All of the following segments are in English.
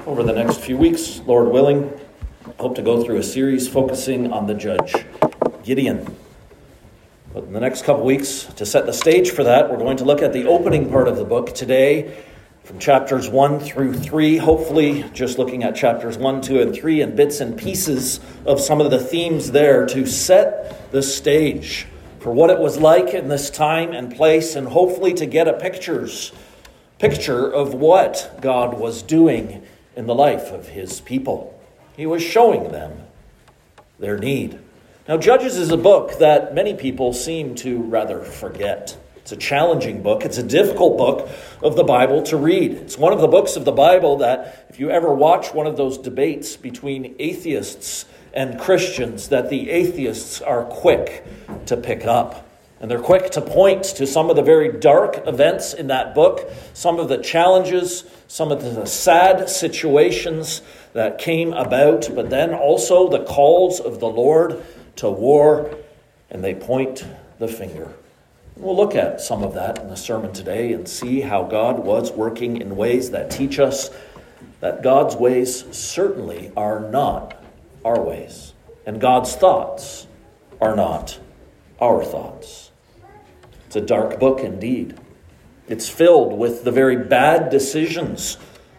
Over the next few weeks, Lord willing, I hope to go through a series focusing on the judge, Gideon. But in the next couple weeks, to set the stage for that, we're going to look at the opening part of the book today, from chapters 1 through 3, hopefully just looking at chapters 1, 2, and 3 and bits and pieces of some of the themes there to set the stage for what it was like in this time and place, and hopefully to get a picture of what God was doing in the life of his people. He was showing them their need. Now, Judges is a book that many people seem to rather forget. It's a challenging book. It's a difficult book of the Bible to read. It's one of the books of the Bible that, if you ever watch one of those debates between atheists and Christians, that the atheists are quick to pick up. And they're quick to point to some of the very dark events in that book, some of the challenges, some of the sad situations that came about, but then also the calls of the Lord to war, and they point the finger. We'll look at some of that in the sermon today and see how God was working in ways that teach us that God's ways certainly are not our ways, and God's thoughts are not our thoughts. It's a dark book indeed. It's filled with the very bad decisions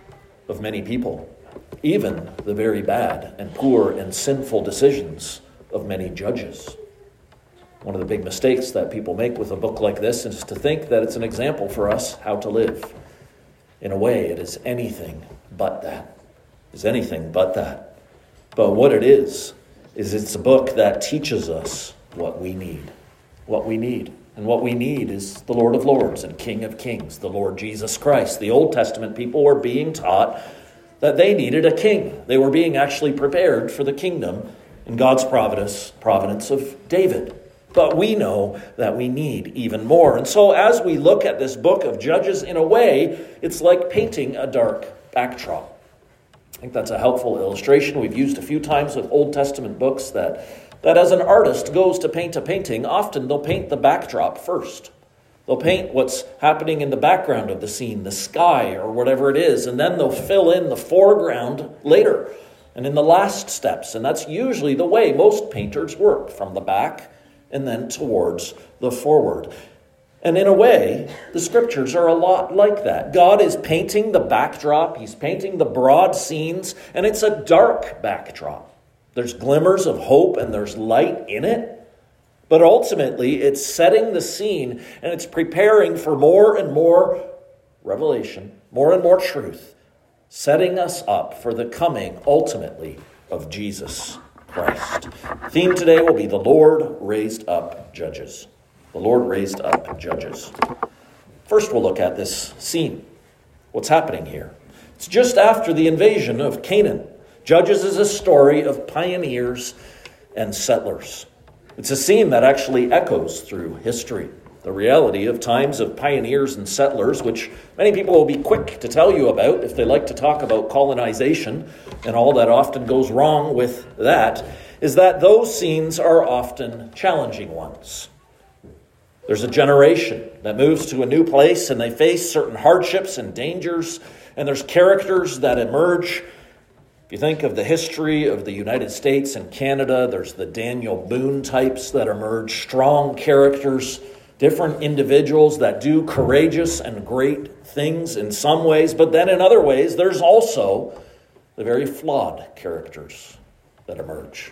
of many people, even the very bad and poor and sinful decisions of many judges. One of the big mistakes that people make with a book like this is to think that it's an example for us how to live. In a way, it is anything but that. It's anything but that. But what it is it's a book that teaches us what we need. What we need. And what we need is the Lord of Lords and King of Kings, the Lord Jesus Christ. The Old Testament people were being taught that they needed a king. They were being actually prepared for the kingdom in God's providence of David. But we know that we need even more. And so as we look at this book of Judges, in a way, it's like painting a dark backdrop. I think that's a helpful illustration we've used a few times with Old Testament books, that as an artist goes to paint a painting, often they'll paint the backdrop first. They'll paint what's happening in the background of the scene, the sky or whatever it is, and then they'll fill in the foreground later and in the last steps. And that's usually the way most painters work, from the back and then towards the forward. And in a way, the scriptures are a lot like that. God is painting the backdrop, he's painting the broad scenes, and it's a dark backdrop. There's glimmers of hope and there's light in it. But ultimately, it's setting the scene and it's preparing for more and more revelation, more and more truth, setting us up for the coming, ultimately, of Jesus Christ. The theme today will be the Lord raised up judges. The Lord raised up judges. First, we'll look at this scene. What's happening here? It's just after the invasion of Canaan. Judges is a story of pioneers and settlers. It's a scene that actually echoes through history. The reality of times of pioneers and settlers, which many people will be quick to tell you about if they like to talk about colonization and all that often goes wrong with that, is that those scenes are often challenging ones. There's a generation that moves to a new place and they face certain hardships and dangers, and there's characters that emerge. If you think of the history of the United States and Canada, there's the Daniel Boone types that emerge, strong characters, different individuals that do courageous and great things in some ways, but then in other ways, there's also the very flawed characters that emerge.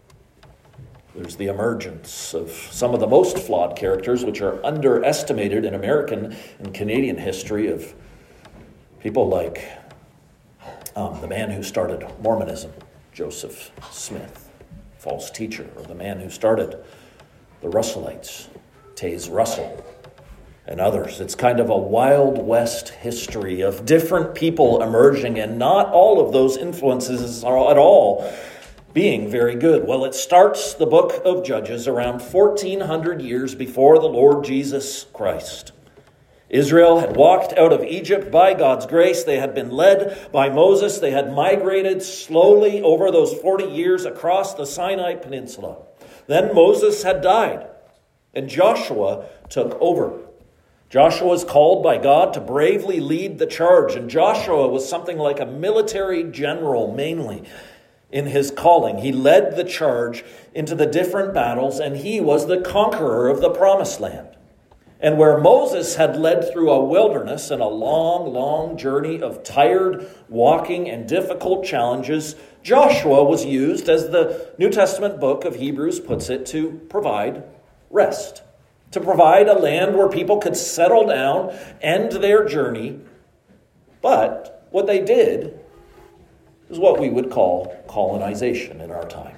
There's the emergence of some of the most flawed characters, which are underestimated in American and Canadian history, of people like the man who started Mormonism, Joseph Smith, false teacher, or the man who started the Russellites, Taze Russell, and others. It's kind of a Wild West history of different people emerging, and not all of those influences are at all being very good. Well, it starts the book of Judges around 1400 years before the Lord Jesus Christ. Israel had walked out of Egypt by God's grace. They had been led by Moses. They had migrated slowly over those 40 years across the Sinai Peninsula. Then Moses had died, and Joshua took over. Joshua was called by God to bravely lead the charge, and Joshua was something like a military general mainly in his calling. He led the charge into the different battles, and he was the conqueror of the promised land. And where Moses had led through a wilderness and a long, long journey of tired walking and difficult challenges, Joshua was used, as the New Testament book of Hebrews puts it, to provide rest, to provide a land where people could settle down, end their journey. But what they did is what we would call colonization in our time.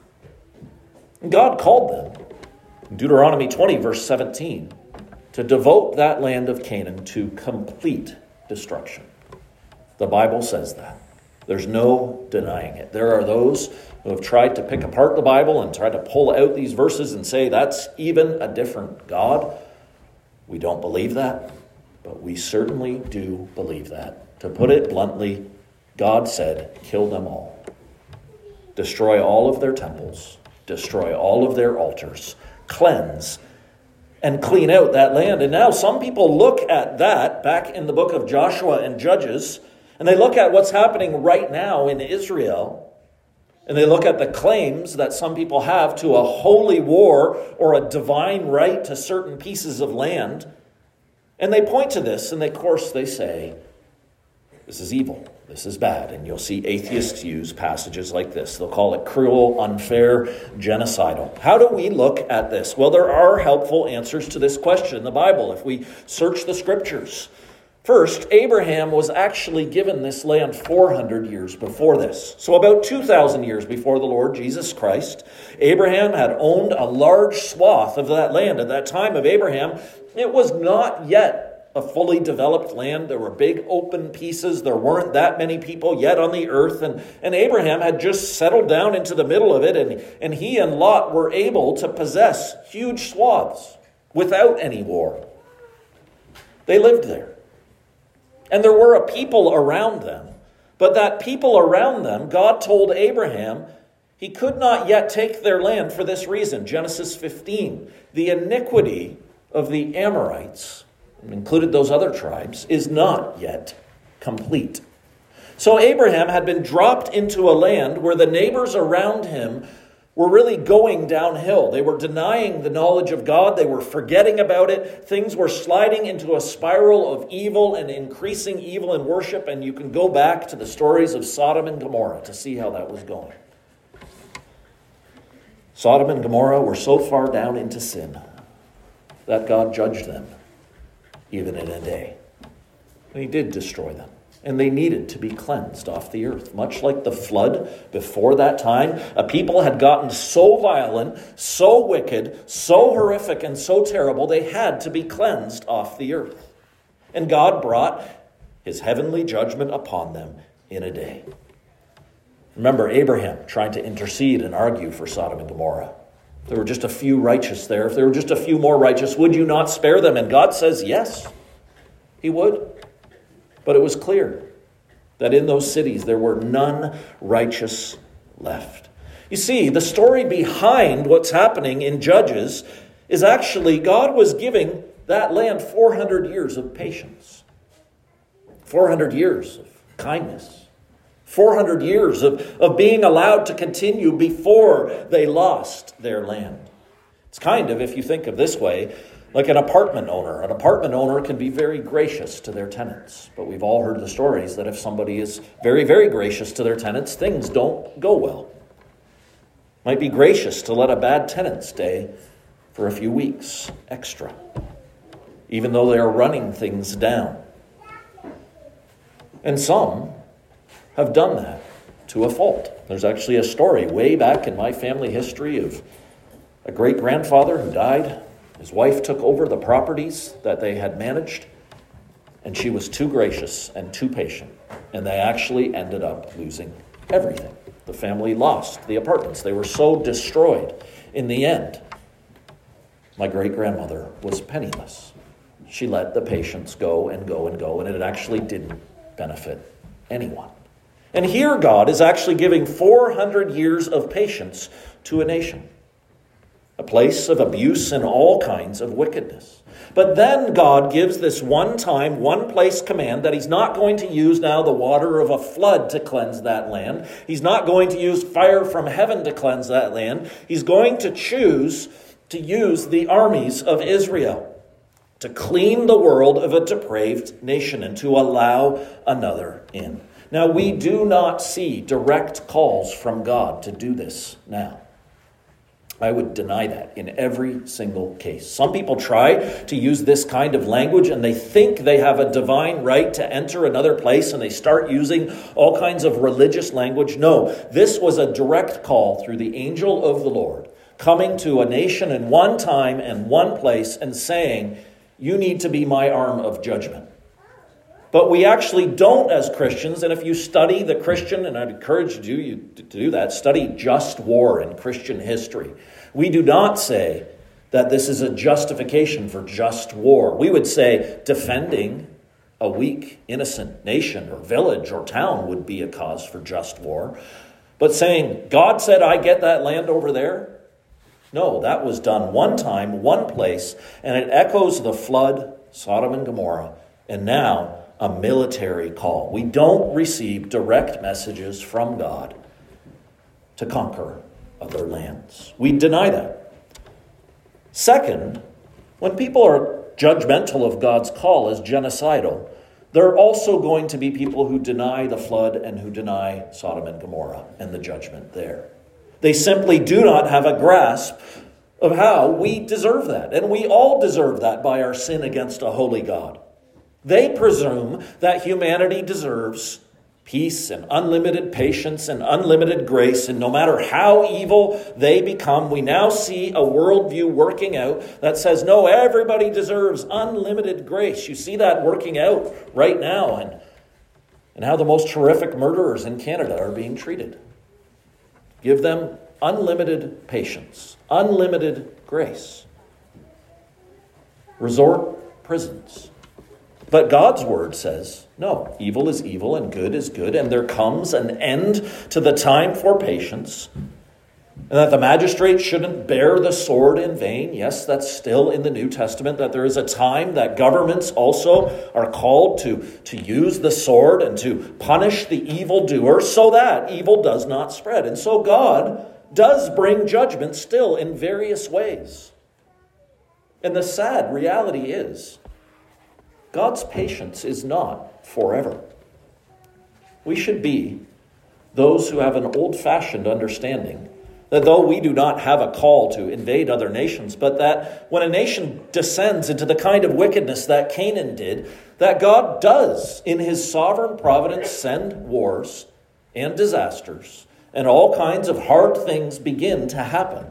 And God called them, in Deuteronomy 20, verse 17, to devote that land of Canaan to complete destruction. The Bible says that. There's no denying it. There are those who have tried to pick apart the Bible and try to pull out these verses and say that's even a different God. We don't believe that, but we certainly do believe that. To put it bluntly, God said, kill them all. Destroy all of their temples. Destroy all of their altars. Cleanse and clean out that land. And now some people look at that back in the book of Joshua and Judges, and they look at what's happening right now in Israel, and they look at the claims that some people have to a holy war or a divine right to certain pieces of land, and they point to this, and of course they say, this is evil, this is bad. And you'll see atheists use passages like this. They'll call it cruel, unfair, genocidal. How do we look at this? Well, there are helpful answers to this question in the Bible if we search the scriptures. First, Abraham was actually given this land 400 years before this. So about 2,000 years before the Lord Jesus Christ, Abraham had owned a large swath of that land. At that time of Abraham, it was not yet a fully developed land. There were big open pieces. There weren't that many people yet on the earth. And Abraham had just settled down into the middle of it. And he and Lot were able to possess huge swaths without any war. They lived there. And there were a people around them. But that people around them, God told Abraham, he could not yet take their land for this reason. Genesis 15. The iniquity of the Amorites, included those other tribes, is not yet complete. So Abraham had been dropped into a land where the neighbors around him were really going downhill. They were denying the knowledge of God. They were forgetting about it. Things were sliding into a spiral of evil and increasing evil in worship. And you can go back to the stories of Sodom and Gomorrah to see how that was going. Sodom and Gomorrah were so far down into sin that God judged them, even in a day. And he did destroy them. And they needed to be cleansed off the earth. Much like the flood before that time, a people had gotten so violent, so wicked, so horrific, and so terrible, they had to be cleansed off the earth. And God brought his heavenly judgment upon them in a day. Remember Abraham trying to intercede and argue for Sodom and Gomorrah. If there were just a few righteous there, if there were just a few more righteous, would you not spare them? And God says, yes, he would. But it was clear that in those cities there were none righteous left. You see, the story behind what's happening in Judges is actually God was giving that land 400 years of patience. 400 years of kindness. 400 years of being allowed to continue before they lost their land. It's kind of, if you think of this way, like an apartment owner. An apartment owner can be very gracious to their tenants. But we've all heard the stories that if somebody is very, very gracious to their tenants, things don't go well. Might be gracious to let a bad tenant stay for a few weeks extra, even though they are running things down. And some have done that to a fault. There's actually a story way back in my family history of a great-grandfather who died. His wife took over the properties that they had managed, and she was too gracious and too patient. And they actually ended up losing everything. The family lost the apartments. They were so destroyed in the end. My great-grandmother was penniless. She let the patients go and go and go, and it actually didn't benefit anyone. And here God is actually giving 400 years of patience to a nation. A place of abuse and all kinds of wickedness. But then God gives this one-time, one-place command that he's not going to use now the water of a flood to cleanse that land. He's not going to use fire from heaven to cleanse that land. He's going to choose to use the armies of Israel to clean the world of a depraved nation and to allow another in. Now, we do not see direct calls from God to do this now. I would deny that in every single case. Some people try to use this kind of language and they think they have a divine right to enter another place and they start using all kinds of religious language. No, this was a direct call through the angel of the Lord coming to a nation in one time and one place and saying, you need to be my arm of judgment. But we actually don't as Christians, and if you study the Christian, and I'd encourage you to do that, study just war in Christian history. We do not say that this is a justification for just war. We would say defending a weak, innocent nation or village or town would be a cause for just war. But saying, God said I get that land over there? No, that was done one time, one place, and it echoes the flood, Sodom and Gomorrah, and now a military call. We don't receive direct messages from God to conquer other lands. We deny that. Second, when people are judgmental of God's call as genocidal, there are also going to be people who deny the flood and who deny Sodom and Gomorrah and the judgment there. They simply do not have a grasp of how we deserve that. And we all deserve that by our sin against a holy God. They presume that humanity deserves peace and unlimited patience and unlimited grace. And no matter how evil they become, we now see a worldview working out that says, no, everybody deserves unlimited grace. You see that working out right now and how the most horrific murderers in Canada are being treated. Give them unlimited patience, unlimited grace. Resort prisons. But God's word says, no, evil is evil and good is good, and there comes an end to the time for patience, and that the magistrate shouldn't bear the sword in vain. Yes, that's still in the New Testament, that there is a time that governments also are called to use the sword and to punish the evildoer so that evil does not spread. And so God does bring judgment still in various ways. And the sad reality is, God's patience is not forever. We should be those who have an old-fashioned understanding that though we do not have a call to invade other nations, but that when a nation descends into the kind of wickedness that Canaan did, that God does, in his sovereign providence, send wars and disasters, and all kinds of hard things begin to happen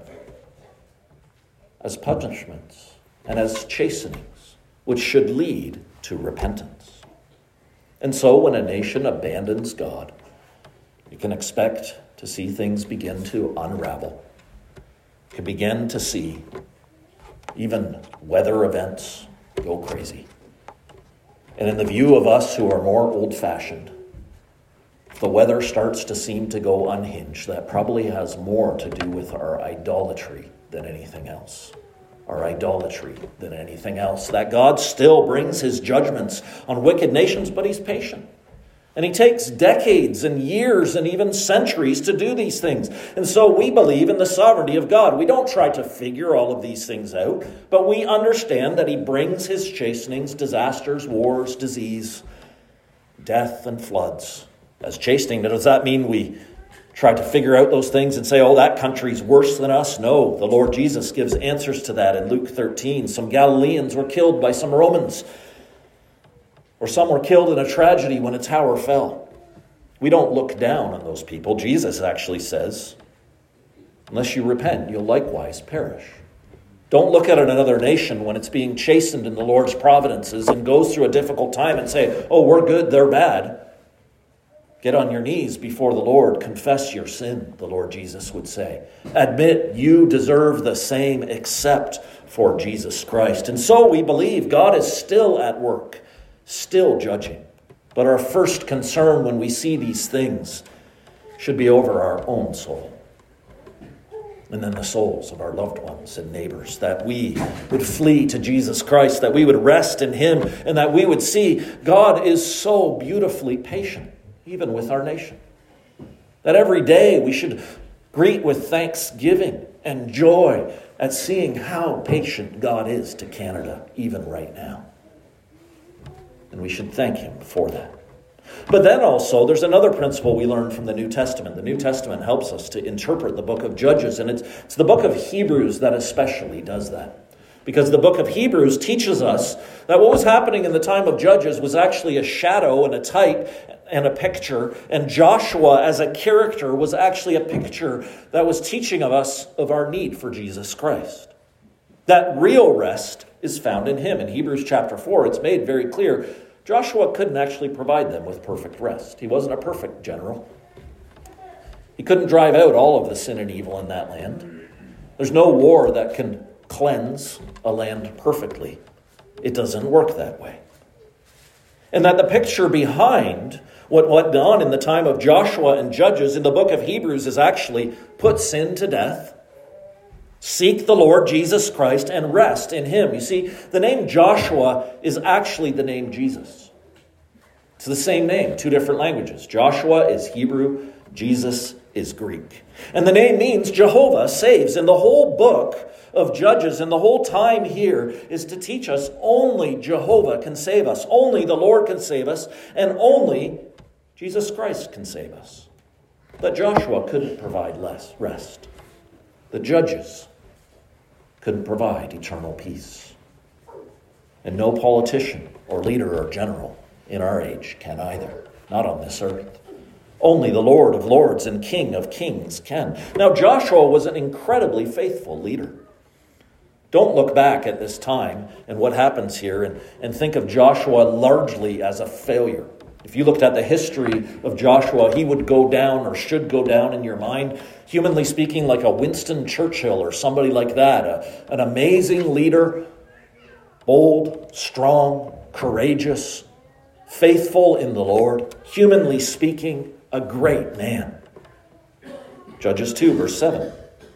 as punishments and as chastenings, which should lead to repentance. And so when a nation abandons God, you can expect to see things begin to unravel. You can begin to see even weather events go crazy. And in the view of us who are more old-fashioned, if the weather starts to seem to go unhinged, that probably has more to do with our idolatry than anything else. Our idolatry than anything else. That God still brings his judgments on wicked nations, but he's patient. And he takes decades and years and even centuries to do these things. And so we believe in the sovereignty of God. We don't try to figure all of these things out, but we understand that he brings his chastenings, disasters, wars, disease, death, and floods. As chastening, does that mean we try to figure out those things and say, oh, that country's worse than us? No, the Lord Jesus gives answers to that in Luke 13. Some Galileans were killed by some Romans, or some were killed in a tragedy when a tower fell. We don't look down on those people. Jesus actually says, unless you repent, you'll likewise perish. Don't look at another nation when it's being chastened in the Lord's providences and goes through a difficult time and say, oh, we're good, they're bad. Get on your knees before the Lord. Confess your sin, the Lord Jesus would say. Admit you deserve the same except for Jesus Christ. And so we believe God is still at work, still judging. But our first concern when we see these things should be over our own soul. and then the souls of our loved ones and neighbors, that we would flee to Jesus Christ, that we would rest in him, and that we would see God is so beautifully patient, even with our nation. That every day we should greet with thanksgiving and joy at seeing how patient God is to Canada, even right now. And we should thank him for that. But then also, there's another principle we learn from the New Testament. The New Testament helps us to interpret the book of Judges, and it's the book of Hebrews that especially does that. Because the book of Hebrews teaches us that what was happening in the time of Judges was actually a shadow and a type and a picture, and Joshua as a character was actually a picture that was teaching of us of our need for Jesus Christ. That real rest is found in him. In Hebrews chapter 4, it's made very clear Joshua couldn't actually provide them with perfect rest. He wasn't a perfect general. He couldn't drive out all of the sin and evil in that land. There's no war that can cleanse a land perfectly. It doesn't work that way. And that the picture behind what went on in the time of Joshua and Judges in the book of Hebrews is actually put sin to death, seek the Lord Jesus Christ, and rest in him. You see, the name Joshua is actually the name Jesus. It's the same name, two different languages. Joshua is Hebrew, Jesus is Greek. And the name means Jehovah saves. And the whole book of Judges and the whole time here is to teach us only Jehovah can save us. Only the Lord can save us. And only Jesus Christ can save us. That Joshua couldn't provide less rest. The Judges couldn't provide eternal peace. And no politician or leader or general in our age can either. Not on this earth. Only the Lord of Lords and King of Kings can. Now, Joshua was an incredibly faithful leader. Don't look back at this time and what happens here and think of Joshua largely as a failure. If you looked at the history of Joshua, he would go down or should go down in your mind, humanly speaking, like a Winston Churchill or somebody like that. An amazing leader, bold, strong, courageous, faithful in the Lord, humanly speaking, a great man. Judges 2, verse 7.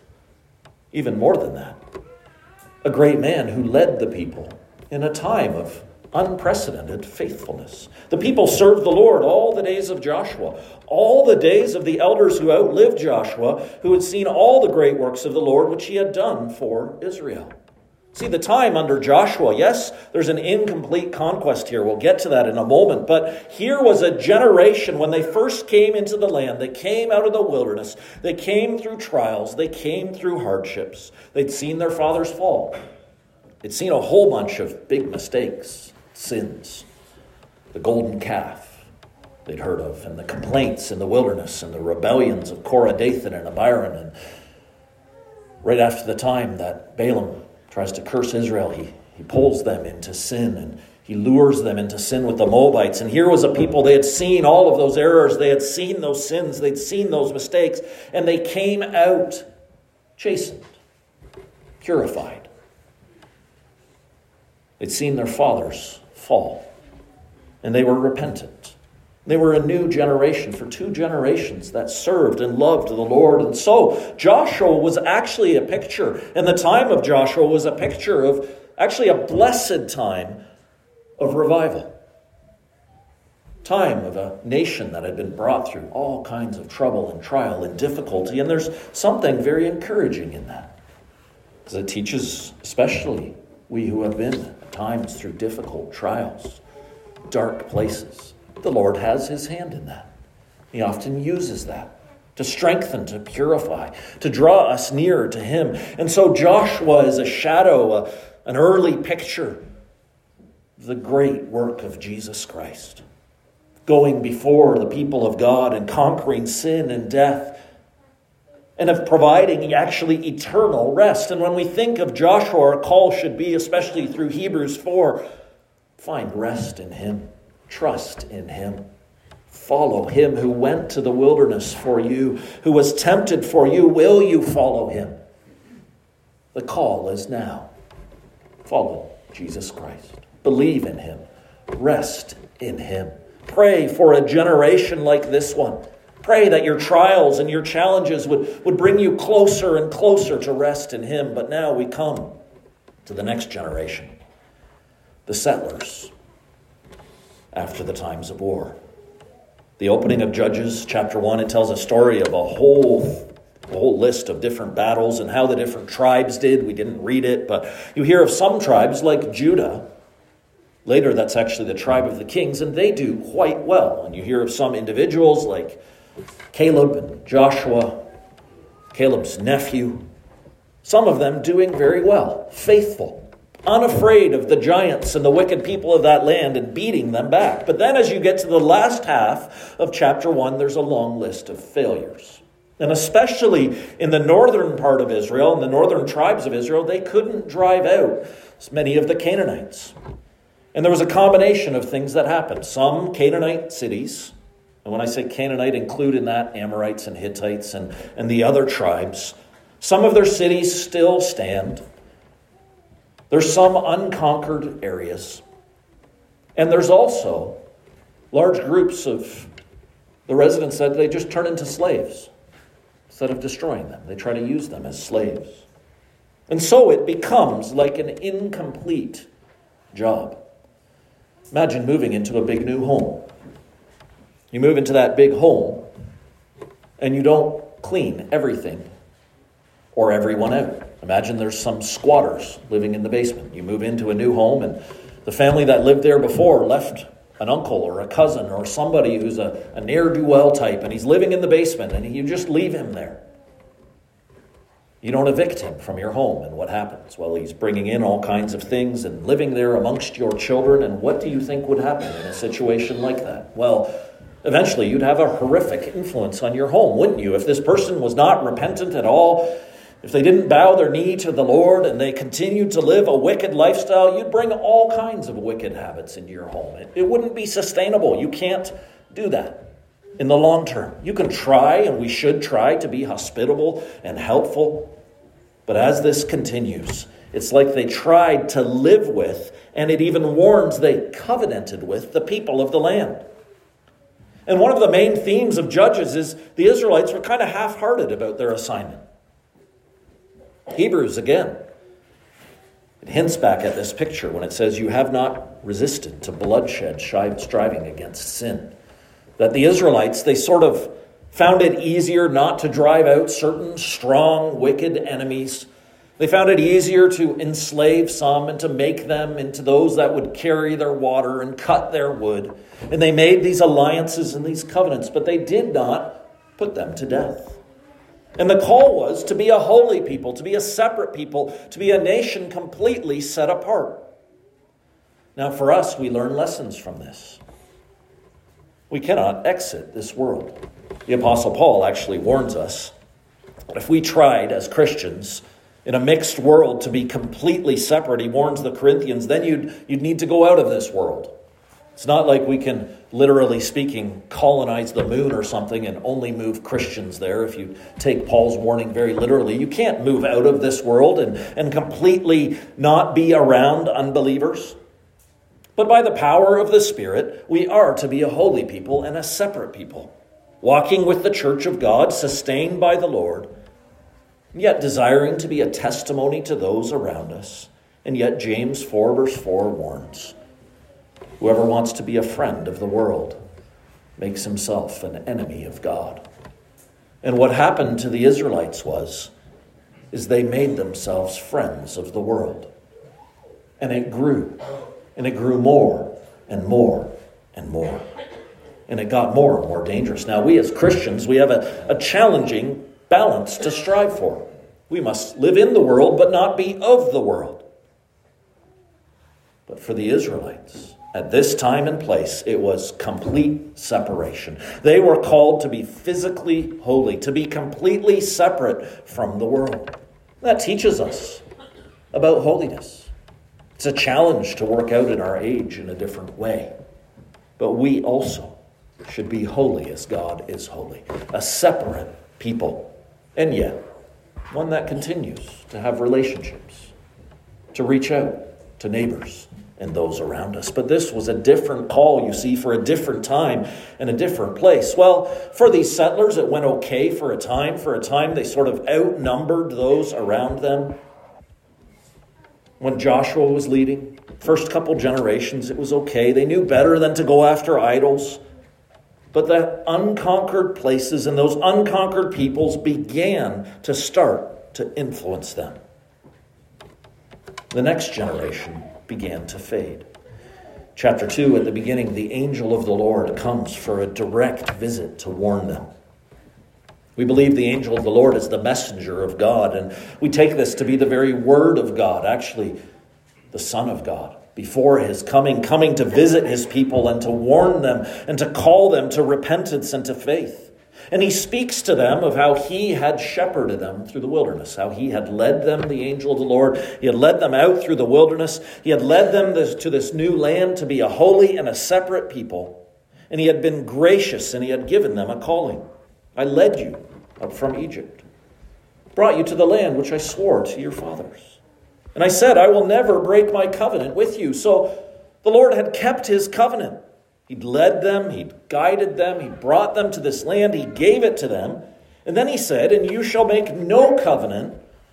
Even more than that. A great man who led the people in a time of unprecedented faithfulness. The people served the Lord all the days of Joshua, all the days of the elders who outlived Joshua, who had seen all the great works of the Lord which he had done for Israel. See, the time under Joshua, yes, there's an incomplete conquest here. We'll get to that in a moment. But here was a generation when they first came into the land. They came out of the wilderness. They came through trials. They came through hardships. They'd seen their fathers fall. They'd seen a whole bunch of big mistakes, sins. The golden calf they'd heard of, and the complaints in the wilderness, and the rebellions of Korah, Dathan, and Abiram. And right after the time that Balaam tries to curse Israel, he pulls them into sin, and he lures them into sin with the Moabites. And here was a people, they had seen all of those errors, they had seen those sins, they'd seen those mistakes, and they came out chastened, purified. They'd seen their fathers fall, and they were repentant. They were a new generation for 2 generations that served and loved the Lord. And so Joshua was actually a picture, and the time of Joshua was a picture of actually a blessed time of revival. Time of a nation that had been brought through all kinds of trouble and trial and difficulty. And there's something very encouraging in that, because it teaches, especially we who have been at times through difficult trials, dark places, the Lord has his hand in that. He often uses that to strengthen, to purify, to draw us nearer to him. And so Joshua is a shadow, an early picture of the great work of Jesus Christ, going before the people of God and conquering sin and death, and of providing actually eternal rest. And when we think of Joshua, our call should be, especially through Hebrews 4, find rest in him. Trust in him. Follow him who went to the wilderness for you, who was tempted for you. Will you follow him? The call is now. Follow Jesus Christ. Believe in him. Rest in him. Pray for a generation like this one Pray that your trials and your challenges would bring you closer and closer to rest in Him. But now we come to the next generation, the settlers, after the times of war. The opening of Judges chapter 1, it tells a story of a whole list of different battles and how the different tribes did. We didn't read it, but you hear of some tribes like Judah. Later, that's actually the tribe of the kings, and they do quite well. And you hear of some individuals like Caleb and Joshua, Caleb's nephew, some of them doing very well, faithful, unafraid of the giants and the wicked people of that land and beating them back. But then as you get to the last half of chapter 1, there's a long list of failures. And especially in the northern part of Israel, and the northern tribes of Israel, they couldn't drive out many of the Canaanites. And there was a combination of things that happened. Some Canaanite cities, and when I say Canaanite, include in that Amorites and Hittites and the other tribes. Some of their cities still stand. There's some unconquered areas. And there's also large groups of the residents that they just turn into slaves. Instead of destroying them, they try to use them as slaves. And so it becomes like an incomplete job. Imagine moving into a big new home. You move into that big home and you don't clean everything or everyone out. Imagine there's some squatters living in the basement. You move into a new home and the family that lived there before left an uncle or a cousin or somebody who's a ne'er-do-well type, and he's living in the basement, and you just leave him there. You don't evict him from your home, and what happens? Well, he's bringing in all kinds of things and living there amongst your children, and what do you think would happen in a situation like that? Well, eventually you'd have a horrific influence on your home, wouldn't you? If this person was not repentant at all, if they didn't bow their knee to the Lord and they continued to live a wicked lifestyle, you'd bring all kinds of wicked habits into your home. It wouldn't be sustainable. You can't do that in the long term. You can try, and we should try, to be hospitable and helpful. But as this continues, it's like they tried to live with, and it even warns they covenanted with the people of the land. And one of the main themes of Judges is the Israelites were kind of half-hearted about their assignment. Hebrews, again, it hints back at this picture when it says, you have not resisted to bloodshed, striving against sin. That the Israelites, they sort of found it easier not to drive out certain strong, wicked enemies. They found it easier to enslave some and to make them into those that would carry their water and cut their wood. And they made these alliances and these covenants, but they did not put them to death. And the call was to be a holy people, to be a separate people, to be a nation completely set apart. Now for us, we learn lessons from this. We cannot exit this world. The Apostle Paul actually warns us that if we tried as Christians in a mixed world to be completely separate, he warns the Corinthians, then you'd need to go out of this world. It's not like we can, literally speaking, colonize the moon or something and only move Christians there. If you take Paul's warning very literally, you can't move out of this world and completely not be around unbelievers. But by the power of the Spirit, we are to be a holy people and a separate people, walking with the church of God, sustained by the Lord, yet desiring to be a testimony to those around us. And yet James 4 verse 4 warns, whoever wants to be a friend of the world makes himself an enemy of God. And what happened to the Israelites is they made themselves friends of the world. And it grew. And it grew more and more and more. And it got more and more dangerous. Now we as Christians, we have a challenging balance to strive for. We must live in the world, but not be of the world. But for the Israelites, at this time and place, it was complete separation. They were called to be physically holy, to be completely separate from the world. That teaches us about holiness. It's a challenge to work out in our age in a different way. But we also should be holy as God is holy, a separate people, and yet one that continues to have relationships, to reach out to neighbors and those around us. But this was a different call, you see, for a different time and a different place. Well, for these settlers, it went okay for a time. For a time, they sort of outnumbered those around them. When Joshua was leading, first couple generations, it was okay. They knew better than to go after idols. But the unconquered places and those unconquered peoples began to start to influence them. The next generation began to fade. Chapter 2, at the beginning, the angel of the Lord comes for a direct visit to warn them. We believe the angel of the Lord is the messenger of God, and we take this to be the very word of God, actually the Son of God, before his coming to visit his people and to warn them and to call them to repentance and to faith. And he speaks to them of how he had shepherded them through the wilderness, how he had led them, the angel of the Lord. He had led them out through the wilderness. He had led them to this new land to be a holy and a separate people. And he had been gracious and he had given them a calling. I led you up from Egypt, brought you to the land which I swore to your fathers. And I said, I will never break my covenant with you. So the Lord had kept his covenant. He'd led them, he'd guided them, he brought them to this land, he gave it to them. And then he said, and you shall make no covenant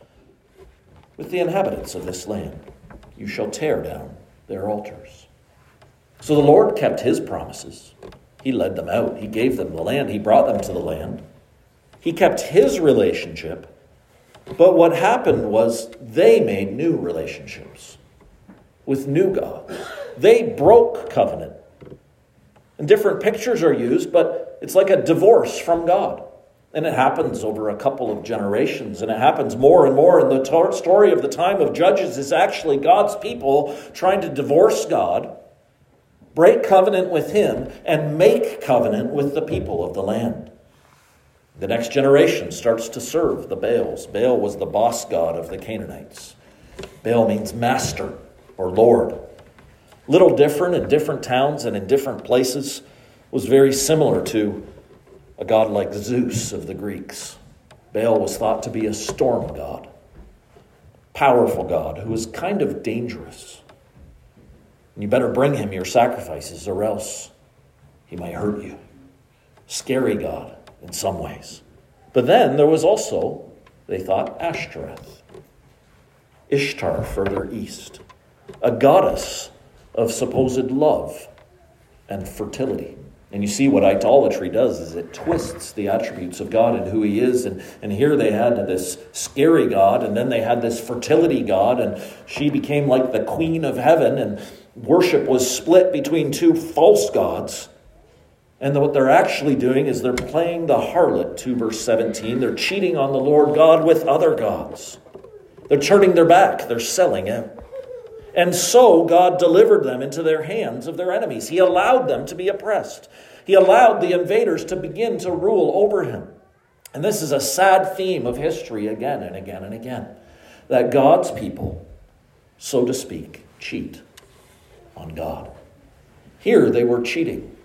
with the inhabitants of this land. You shall tear down their altars. So the Lord kept his promises. He led them out, he gave them the land, he brought them to the land. He kept his relationship. But what happened was they made new relationships with new gods. They broke covenant. And different pictures are used, but it's like a divorce from God. And it happens over a couple of generations, and it happens more and more. And the story of the time of Judges is actually God's people trying to divorce God, break covenant with him, and make covenant with the people of the land. The next generation starts to serve the Baals. Baal was the boss god of the Canaanites. Baal means master or Lord. Little different in different towns and in different places, was very similar to a god like Zeus of the Greeks. Baal was thought to be a storm god, powerful god who was kind of dangerous. And you better bring him your sacrifices or else he might hurt you. Scary god in some ways. But then there was also, they thought, Ashtoreth, Ishtar further east, a goddess of supposed love and fertility. And you see what idolatry does is it twists the attributes of God and who he is. And here they had this scary God, and then they had this fertility God, and she became like the queen of heaven, and worship was split between two false gods. And what they're actually doing is they're playing the harlot, 2 verse 17. They're cheating on the Lord God with other gods. They're turning their back. They're selling out. And so God delivered them into their hands of their enemies. He allowed them to be oppressed. He allowed the invaders to begin to rule over him. And this is a sad theme of history again and again and again. That God's people, so to speak, cheat on God. Here they were cheating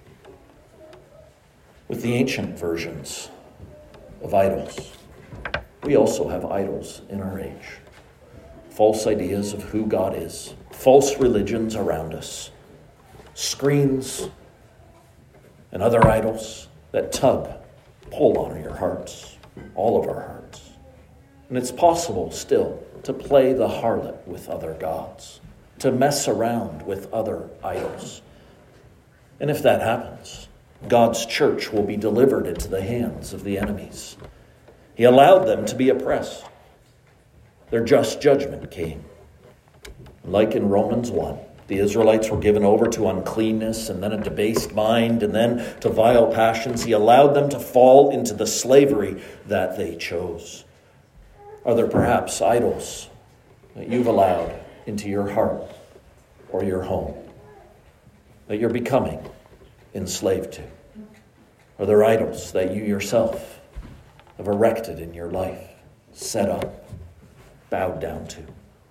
with the ancient versions of idols. We also have idols in our age. False ideas of who God is. False religions around us. Screens and other idols that pull on your hearts. All of our hearts. And it's possible still to play the harlot with other gods. To mess around with other idols. And if that happens, God's church will be delivered into the hands of the enemies. He allowed them to be oppressed. Their just judgment came. Like in Romans 1, the Israelites were given over to uncleanness and then a debased mind and then to vile passions. He allowed them to fall into the slavery that they chose. Are there perhaps idols that you've allowed into your heart or your home that you're becoming enslaved to? Are there idols that you yourself have erected in your life, set up, bowed down to?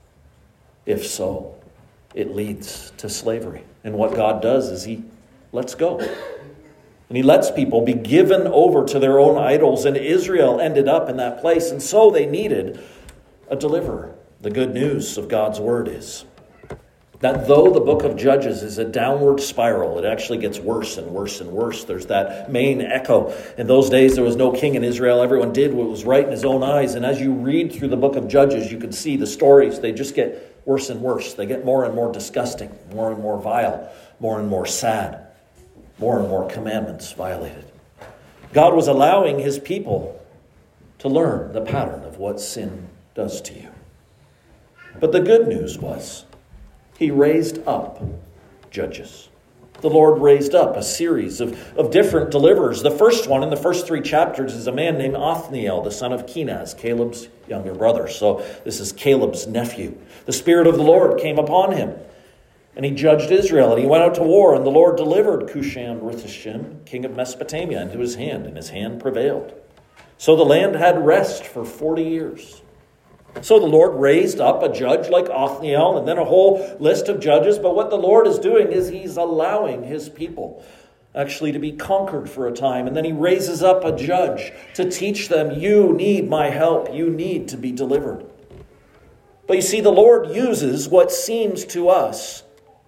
If so, it leads to slavery. And what God does is he lets go. And he lets people be given over to their own idols. And Israel ended up in that place. And so they needed a deliverer. The good news of God's word is That though the book of Judges is a downward spiral, it actually gets worse and worse and worse. There's that main echo. In those days, there was no king in Israel. Everyone did what was right in his own eyes. And as you read through the book of Judges, you can see the stories. They just get worse and worse. They get more and more disgusting, more and more vile, more and more sad, more and more commandments violated. God was allowing his people to learn the pattern of what sin does to you. But the good news was, he raised up judges. The Lord raised up a series of different deliverers. The first one in the first 3 chapters is a man named Othniel, the son of Kenaz, Caleb's younger brother. So this is Caleb's nephew. The Spirit of the Lord came upon him, and he judged Israel, and he went out to war, and the Lord delivered Cushan-Rishathaim, king of Mesopotamia, into his hand, and his hand prevailed. So the land had rest for 40 years. So the Lord raised up a judge like Othniel, and then a whole list of judges. But what the Lord is doing is he's allowing his people actually to be conquered for a time. And then he raises up a judge to teach them, you need my help. You need to be delivered. But you see, the Lord uses what seems to us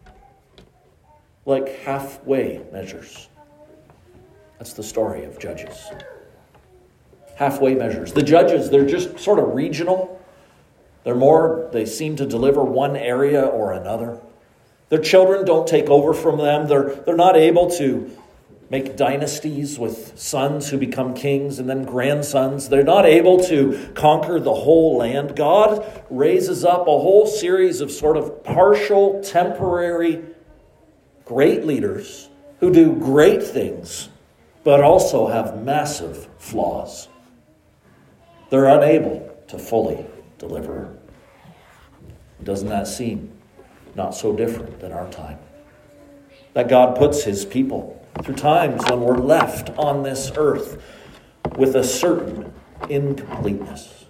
like halfway measures. That's the story of Judges. Halfway measures. The judges, they're just sort of regional. They seem to deliver one area or another. Their children don't take over from them. They're not able to make dynasties with sons who become kings and then grandsons. They're not able to conquer the whole land. God raises up a whole series of sort of partial, temporary, great leaders who do great things, but also have massive flaws. They're unable to fully deliver. Doesn't that seem not so different than our time? That God puts his people through times when we're left on this earth with a certain incompleteness,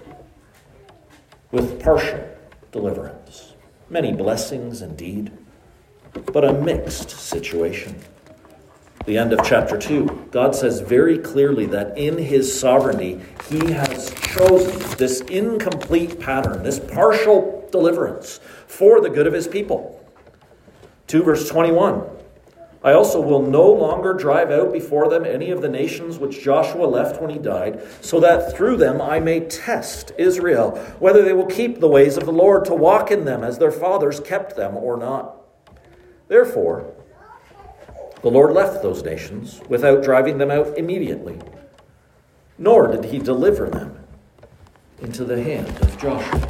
with partial deliverance, many blessings indeed, but a mixed situation. The end of chapter 2, God says very clearly that in his sovereignty, he has chosen this incomplete pattern, this partial deliverance for the good of his people. 2 verse 21, I also will no longer drive out before them any of the nations which Joshua left when he died, so that through them I may test Israel, whether they will keep the ways of the Lord to walk in them as their fathers kept them or not. Therefore, the Lord left those nations without driving them out immediately, nor did he deliver them into the hand of Joshua.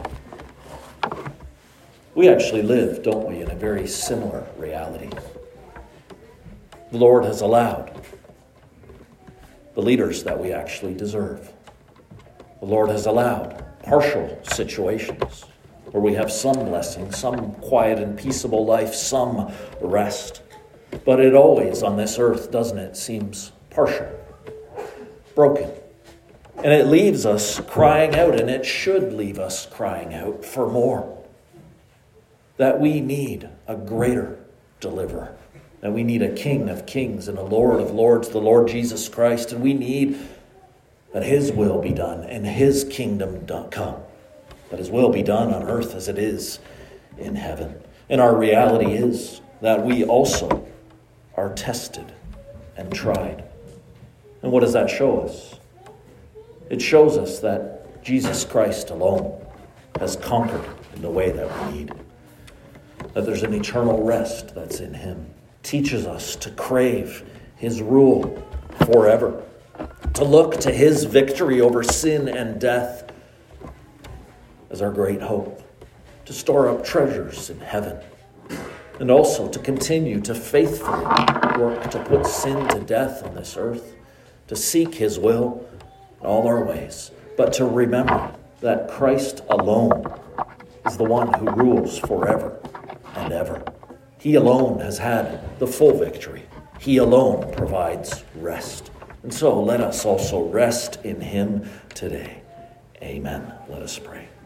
We actually live, don't we, in a very similar reality. The Lord has allowed the leaders that we actually deserve. The Lord has allowed partial situations where we have some blessing, some quiet and peaceable life, some rest. But it always, on this earth, doesn't it, seems partial, broken. And it leaves us crying out, and it should leave us crying out for more. That we need a greater deliverer. That we need a King of kings and a Lord of lords, the Lord Jesus Christ. And we need that his will be done and his kingdom come. That his will be done on earth as it is in heaven. And our reality is that we also are tested and tried. And what does that show us? It shows us that Jesus Christ alone has conquered in the way that we need. That there's an eternal rest that's in him. Teaches us to crave his rule forever. To look to his victory over sin and death as our great hope. To store up treasures in heaven. And also to continue to faithfully work to put sin to death on this earth, to seek his will in all our ways, but to remember that Christ alone is the one who rules forever and ever. He alone has had the full victory. He alone provides rest. And so let us also rest in him today. Amen. Let us pray.